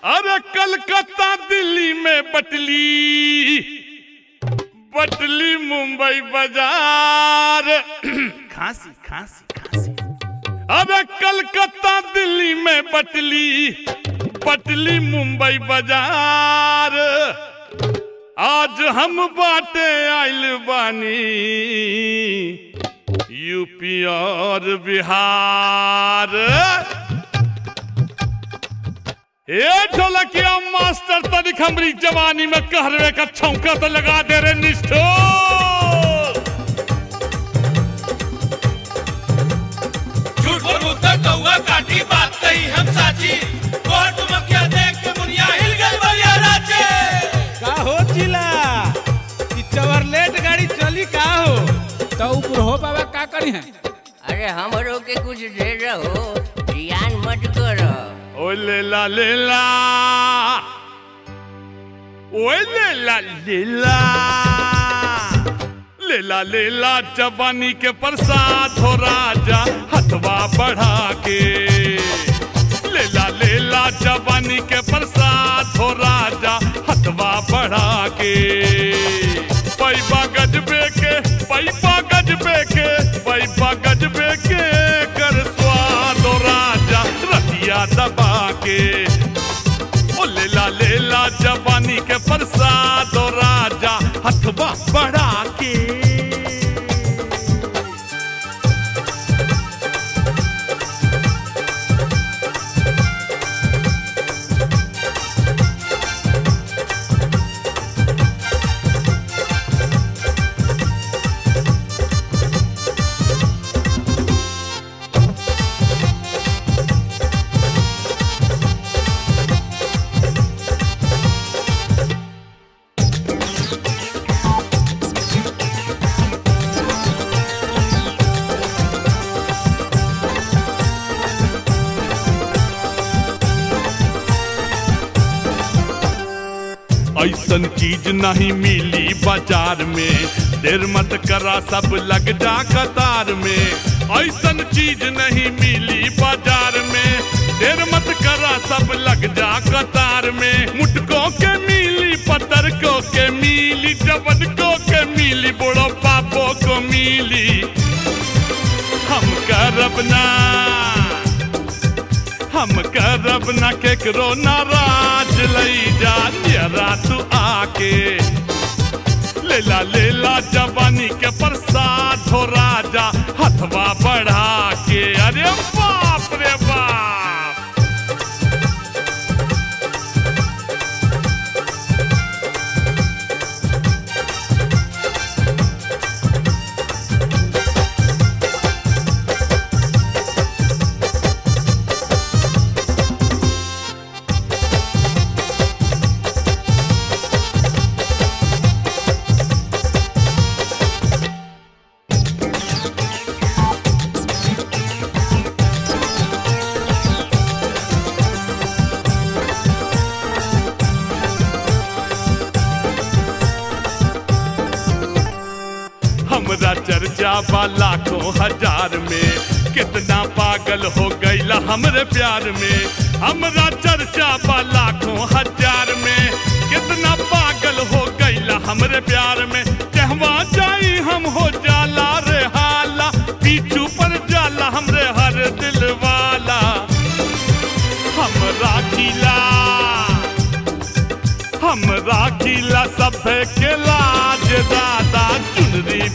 अरे कलकत्ता दिल्ली में butterly butterly Mumbai बाजार खांसी खांसी खांसी। अरे कलकत्ता दिल्ली में बटली बटली मुंबई बाजार। आज हम बाटे आइल बानी यूपी और बिहार। ए ढोलकिया मास्टर तनिक हमरी जवानी में कहरवे का छौंका तो लगा दे रे निष्ठो। झूठ बोलूं तो कौवा काटी बात कही हम साची। कोर्ट मखिया देख के मुनिया हिल गई बलिया रांचे। का हो जिला ई चवरलेट गाड़ी चली का हो तो ऊपर हो बाबा का करी है। अरे हमरो के कुछ दे रहो जियान मत करो। ओ लेला लेला ओ लेला लेला लेला लेला जवानी के प्रसाद हो राजा हथवा बढ़ा के। लेला लेला जवानी के प्रसाद हो राजा हथवा बढ़ा के। पैबा गजबे के पैबा गजबे के पैबा गजबे के कर स्वाद हो राजा रतिया दबा के। ओ लेला लेला जवानी के प्रसाद हो राजा हथवा बढ़ा के। ऐसन चीज नहीं मिली बाजार में देर मत करा सब लग जा कतार में। ऐसन चीज नहीं मिली बाजार में देर मत करा सब लग जा कतार में। मुटकों के मिली पतरकों के मिली जबनको के मिली बड़ो पापो को मिली। हम करब ना केकरो नाराज लई जा नियरा तू आके। लेला लेला जवानी के प्रसाद हो राजा हथवा बढ़ा के। अरे बाप रे बाप। हमरा चर्चा बा लाखों हजार में कितना पागल हो गईला हमरे प्यार में। हमरा चर्चा बा लाखों हजार में कितना पागल हो गईला हमरे प्यार में। कहवा जाई हम हो जाला रे हाला पीछू पर जाला हमरे हर दिल वाला। हमरा खिला सब के लाज दादा चुनरी